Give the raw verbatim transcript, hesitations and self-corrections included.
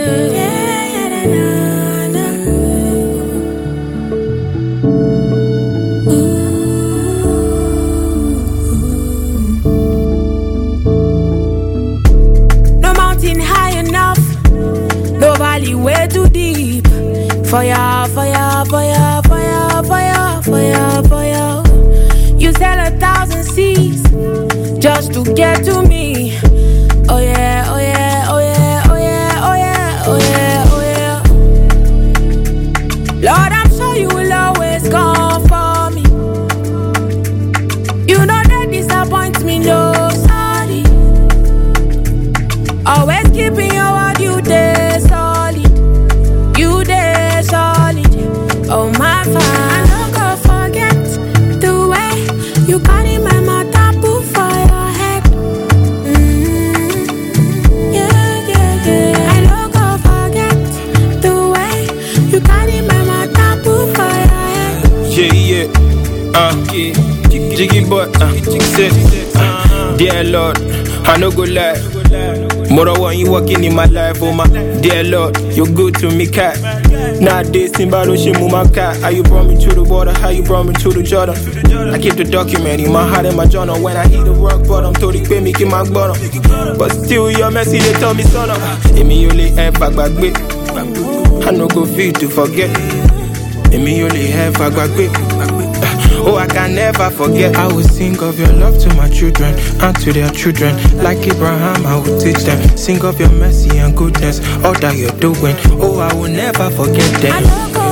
Way too deep. Fire, fire, fire, fire, fire, fire, fire. You sell a thousand seas just to get to me. Oh yeah, oh yeah, oh yeah, oh yeah, oh yeah, oh yeah, oh yeah. Lord, I'm sure you will always come for me. You know that disappoint me, no sorry. Always keeping your word, you there solid. You there solid. Oh my father, I don't go forget the way you carry my matapu for your head. Mm-hmm. Yeah, yeah, yeah. I don't go forget the way you carry my matapu for your head. Yeah, yeah. Uh, yeah. Jiggy boy, uh, say, uh, dear Lord, I no go lie. More when you walking in my life, oh my dear Lord, you're good to me, cat. Nowadays, Simba don't shame my cat. How you brought me to the water, how you brought me to the Jordan. I keep the document in my heart and my journal. When I hit the rock bottom, told it pay me keep my bottom. But still, your mercy, they tell me son of me only have back back back. I no go feel to forget. Me only have back back back. Oh, I can never forget. I will sing of your love to my children and to their children. Like Abraham, I will teach them. Sing of your mercy and goodness, all that you're doing. Oh, I will never forget them.